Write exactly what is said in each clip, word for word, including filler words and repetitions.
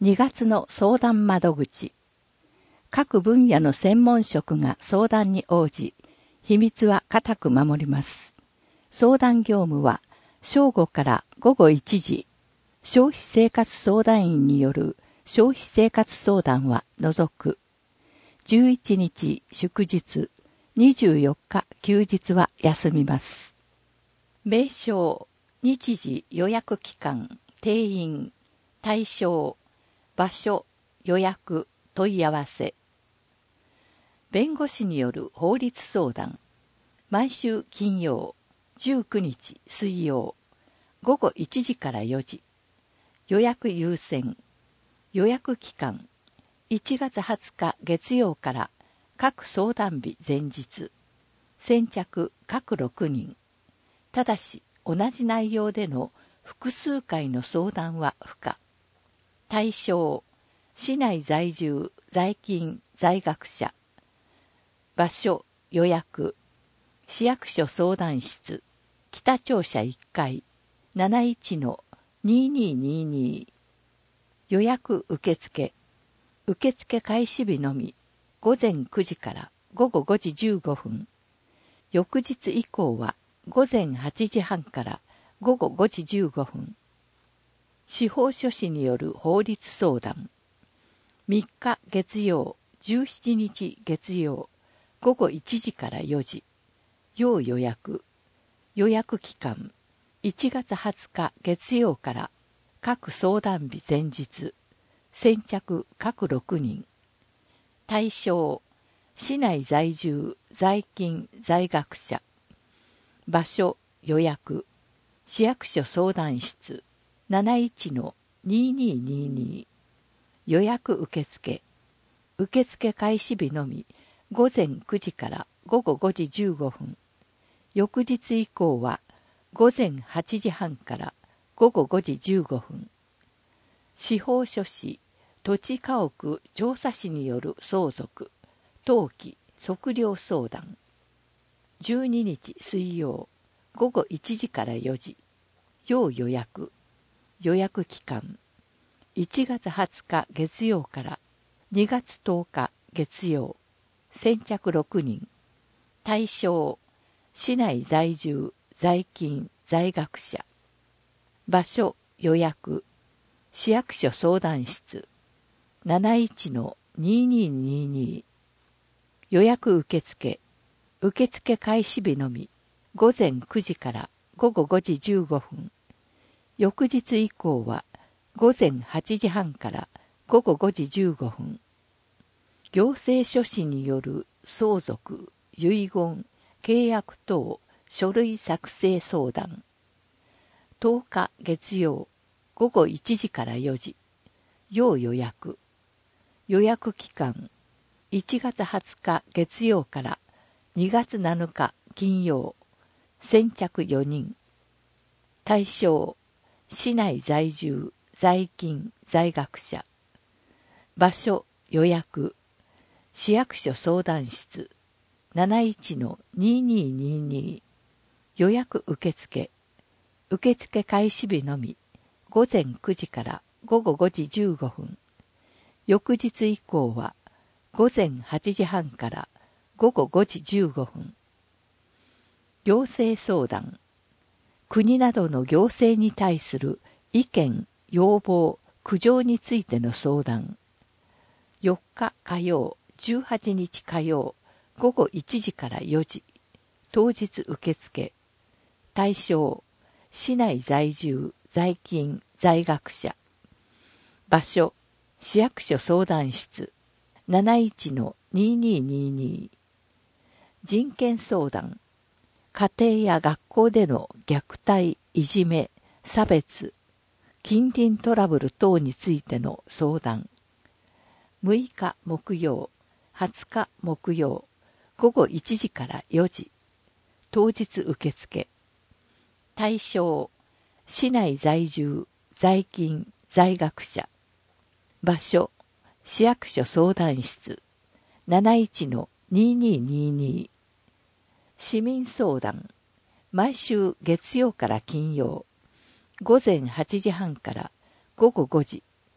にがつの相談窓口。各分野の専門職が相談に応じ、秘密は固く守ります。相談業務は正午から午後いちじ、消費生活相談員による消費生活相談は除く。じゅういちにち祝日、にじゅうよっか休日は休みます。名称、日時予約期間、定員、対象、場所、予約、問い合わせ。弁護士による法律相談。毎週金曜、じゅうくにち水曜、午後いちじからよじ。予約優先。予約期間、いちがつはつか月曜から各相談日前日。先着各ろくにん。ただし、同じ内容での複数回の相談は不可。対象、市内在住、在勤、在学者。場所、予約、市役所相談室、北庁舎いっかい、なないちのにーにーにーにー。予約受付、受付開始日のみ、ごぜんくじからごごごじじゅうごふん。翌日以降はごぜんはちじはんからごごごじじゅうごふん。司法書士による法律相談。みっか月曜、じゅうしちにち月曜、ごごいちじからよじ。要予約。予約期間、いちがつはつか月曜から各相談日前日。先着各ろくにん。対象、市内在住、在勤、在学者。場所、予約、市役所相談室、なないちのにーにーにーにー。予約受付、受付開始日のみ、ごぜんくじからごごごじじゅうごふん。翌日以降はごぜんはちじはんからごごごじじゅうごふん。司法書士、土地家屋調査士による相続、登記、測量相談。じゅうににち水曜、ごごいちじからよじ。要予約。予約期間、いちがつはつか月曜からにがつとおか月曜。先着ろくにん。対象、市内在住、在勤、在学者。場所、予約、市役所相談室、なないちのにーにーにーにー。予約受付、受付開始日のみ、ごぜんくじからごごごじじゅうごふん。翌日以降はごぜんはちじはんからごごごじじゅうごふん。行政書士による相続、遺言、契約等書類作成相談。とおか月曜、ごごいちじからよじ。要予約。予約期間、いちがつはつか月曜からにがつなのか金曜。先着よにん。対象、市内在住、在勤、在学者。場所、予約、市役所相談室、なないちのにーにーにーにー。予約受付、受付開始日のみ、ごぜんくじからごごごじじゅうごふん。翌日以降は、ごぜんはちじはんからごごごじじゅうごふん。行政相談。国などの行政に対する意見、要望、苦情についての相談。よっか火曜、じゅうはちにち火曜、ごごいちじからよじ。当日受付。対象、市内在住、在勤、在学者。場所、市役所相談室、なないちのにーにーにーにー。人権相談。家庭や学校での虐待、いじめ、差別、近隣トラブル等についての相談。むいか木曜、はつか木曜、ごごいちじからよじ。当日受付。対象、市内在住、在勤、在学者。場所、市役所相談室、なないちのにーにーにーにー。市民相談。毎週月曜から金曜、ごぜんはちじはんからごごごじ。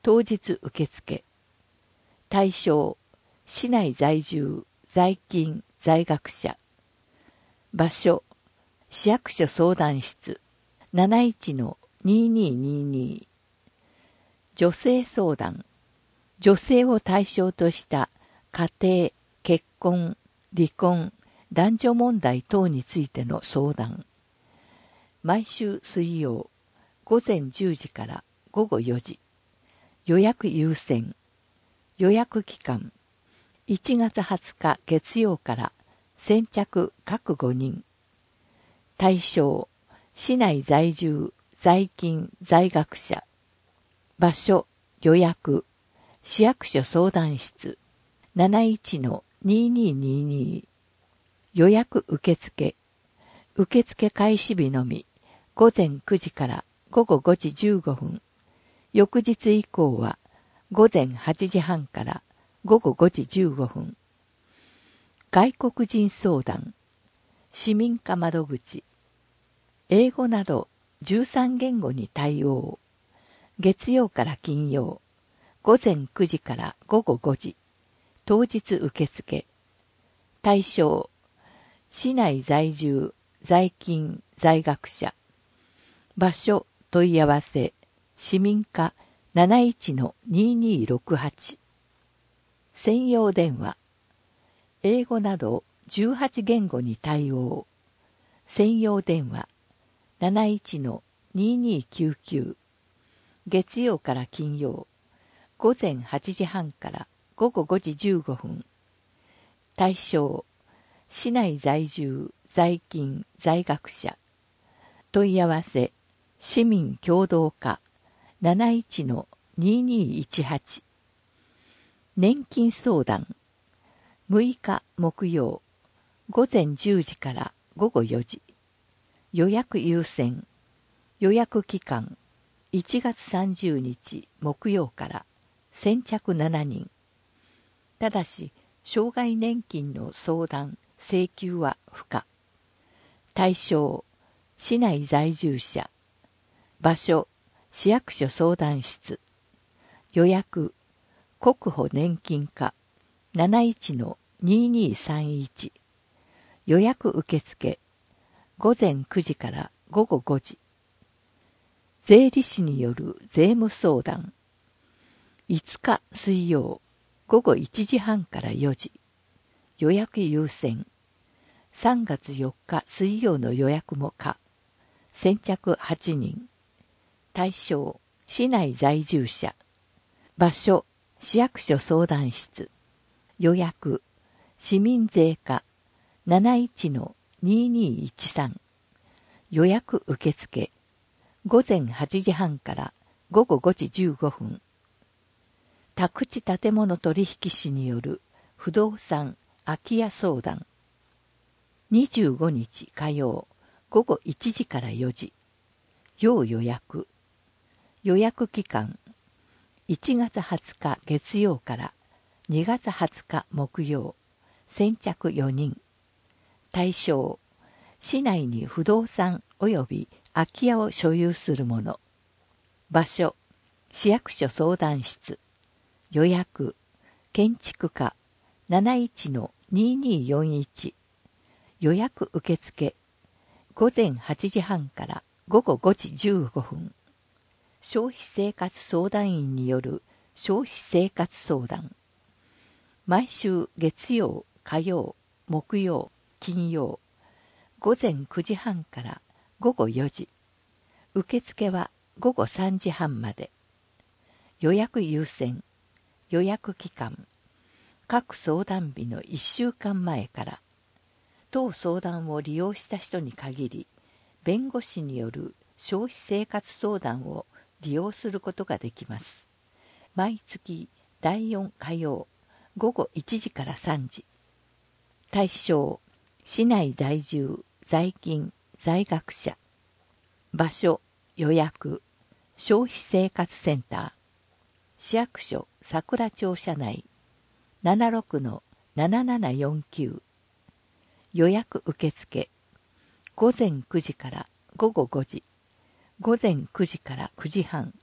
当日受付。対象、市内在住、在勤、在学者。場所、市役所相談室 なないちのにーにーにーにー。女性相談。女性を対象とした家庭、結婚、離婚、男女問題等についての相談。毎週水曜、午前じゅうじから午後よじ。予約優先。予約期間、いちがつはつか月曜から先着各ごにん。対象、市内在住、在勤、在学者。場所、予約、市役所相談室 なないちのにーにーにーにー。予約受付。受付開始日のみ、午前くじから午後ごじじゅうごふん。翌日以降は、午前はちじはんから午後ごじじゅうごふん。外国人相談。市民課窓口。英語などじゅうさんげんごに対応。月曜から金曜。午前くじから午後ごじ。当日受付。対象。市内在住、在勤、在学者。場所、問い合わせ。市民課 なないちのにーにーろくはち。専用電話。英語などじゅうはちげんごに対応。専用電話 なないちのにーにーきゅうきゅう。月曜から金曜。午前はちじはんから午後ごじじゅうごふん。対象。市内在住、在勤、在学者。問い合わせ。市民協同課 なないちのにーにーいちはち。年金相談。むいか木曜。午前じゅうじから午後よじ。予約優先。予約期間。いちがつさんじゅうにち木曜から先着しちにん。ただし、障害年金の相談、請求は不可。対象、市内在住者。場所、市役所相談室。予約、国保年金課 なないちのにーにーさんいち。予約受付。午前くじから午後ごじ。税理士による税務相談。いつか水曜、午後いちじはんからよじ。予約優先。さんがつよっか水曜の予約も可。先着はちにん。対象、市内在住者。場所、市役所相談室。予約、市民税課 なないちのにーにーいちさん。予約受付。午前はちじはんから午後ごじじゅうごふん。宅地建物取引士による不動産空き家相談。にじゅうごにち火曜、午後いちじからよじ。要予約。予約期間。いちがつはつか月曜からにがつはつか木曜。先着よにん。対象。市内に不動産及び空き家を所有する者。場所。市役所相談室。予約。建築課 なないちのにーにーよんいち。予約受付。午前はちじはんから午後ごじじゅうごふん。消費生活相談員による消費生活相談。毎週月曜、火曜、木曜、金曜。午前くじはんから午後よじ。受付は午後さんじはんまで。予約優先。予約期間。各相談日のいっしゅうかんまえから。当相談を利用した人に限り、弁護士による消費生活相談を利用することができます。毎月だいよん火曜、午後いちじからさんじ。対象、市内在住、在勤、在学者。場所、予約、消費生活センター。市役所桜町社内 ななろくのななななよんきゅう。予約受付。午前くじから午後ごじ。午前くじからくじはん。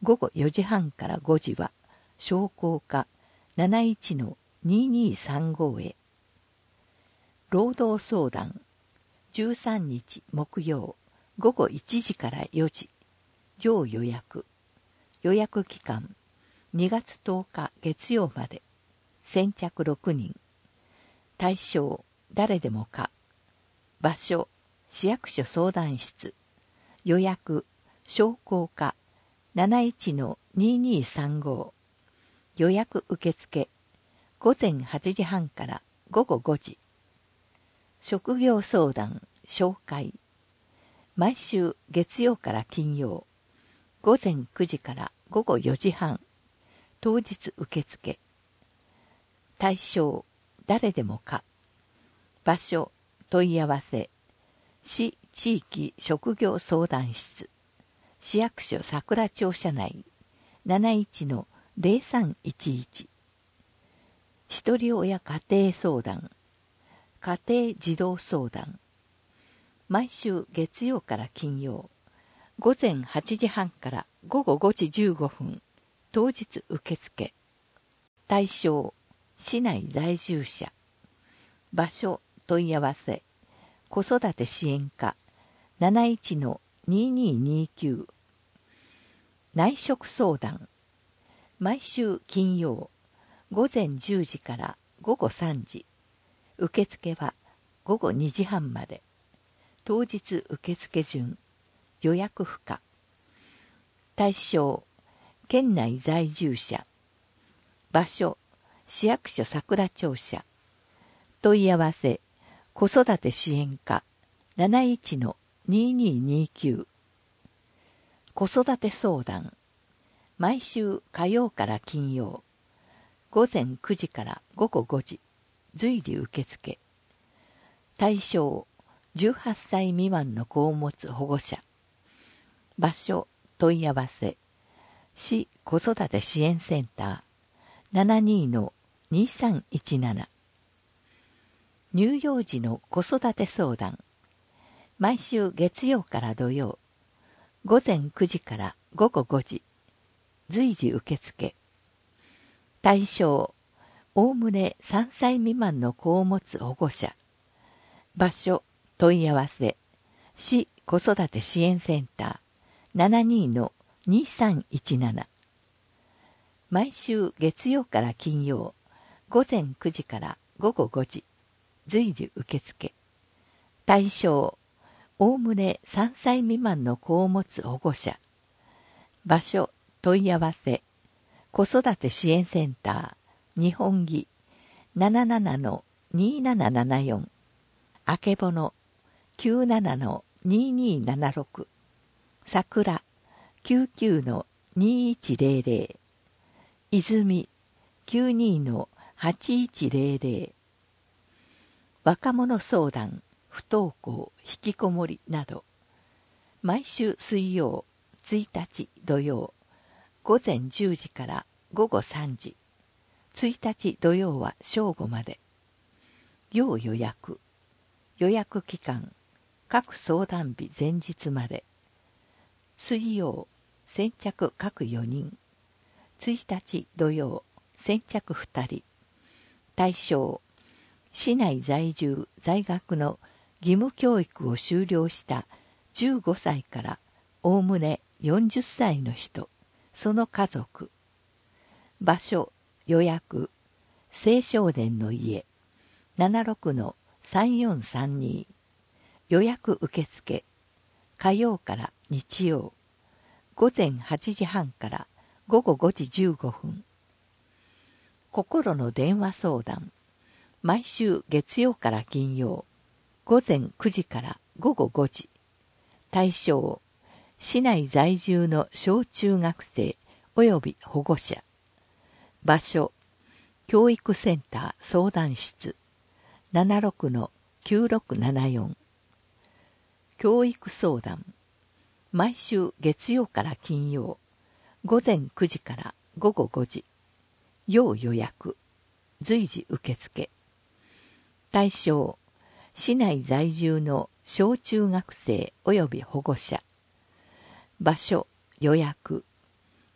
ごごよじはんからごじは商工課 なないちのにーにーさんご へ。労働相談じゅうさんにち木曜ごごいちじからよじ。要予約。予約期間にがつとおか月曜まで。先着ろくにん。対象誰でもか。場所市役所相談室。予約商工課 なないちのにーにーさんご。予約受付ごぜんはちじはんからごごごじ。職業相談紹介毎週月曜から金曜ごぜんくじからごごよじはん。当日受付。対象誰でもか。場所問い合わせ市地域職業相談室。市役所桜庁舎内 なないちのぜろさんいちいち。ひとり親家庭相談家庭児童相談毎週月曜から金曜ごぜんはちじはんからごごごじじゅうごふん。当日受付。対象市内在住者。場所問い合わせ子育て支援課 なないちのにーにーにーきゅう。内職相談毎週金曜ごぜんじゅうじからごごさんじ。受付はごごにじはんまで。当日受付順予約不可。対象県内在住者。場所市役所桜庁舎。問い合わせ子育て支援課 なないちのにーにーにーきゅう。子育て相談毎週火曜から金曜ごぜんくじからごごごじ。随時受付。対象じゅうはっさい未満の子を持つ保護者。場所問い合わせ市子育て支援センター ななにーのにーさんいちなな。乳幼児の子育て相談毎週月曜から土曜ごぜんくじからごごごじ。随時受付。対象おおむねさんさい未満の子を持つ保護者。場所問い合わせ市子育て支援センター ななにーのにーさんいちなな。毎週月曜から金曜ごぜんくじからごごごじ。随時受付。対象おおむねさんさい未満の子を持つ保護者。場所問い合わせ子育て支援センター日本木 ななななのにーななななよん。あけぼの きゅうななのにーにーななろく。桜 きゅうきゅうのにーいちぜろぜろ。泉 きゅうにーのはちいちぜろぜろ。若者相談不登校引きこもりなど毎週水曜ついたち土曜ごぜんじゅうじからごごさんじ。ついたち土曜は正午まで。要予約。予約期間各相談日前日まで。水曜先着各よにん。ついたち土曜先着ふたり。対象市内在住在学の義務教育を修了したじゅうごさいからおおむねよんじゅっさいの人、その家族。場所予約青少年の家 ななろくのさんよんさんに。予約受付火曜から日曜ごぜんはちじはんからごごごじじゅうごふん。心の電話相談毎週月曜から金曜ごぜんくじからごごごじ。対象市内在住の小中学生および保護者。場所教育センター相談室 ななろくのきゅうろくななよん。教育相談毎週月曜から金曜ごぜんくじからごごごじ。要予約随時受付。対象市内在住の小中学生および保護者。場所予約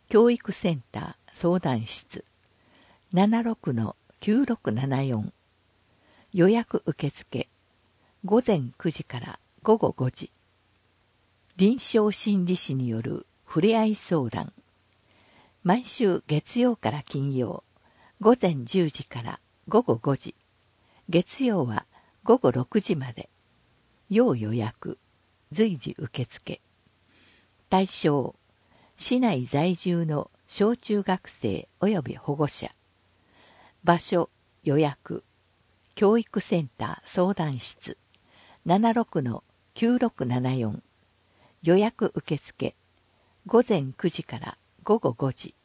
教育センター相談室 ななろくのきゅうろくななよん 予約受付午前くじから午後ごじ。臨床心理士によるふれあい相談。毎週月曜から金曜、午前じゅうじから午後ごじ。月曜は午後ろくじまで。要予約、随時受付。対象、市内在住の小中学生及び保護者。場所、予約。教育センター相談室 ななろくのきゅうろくななよん 予約受付午前くじから午後ごじ。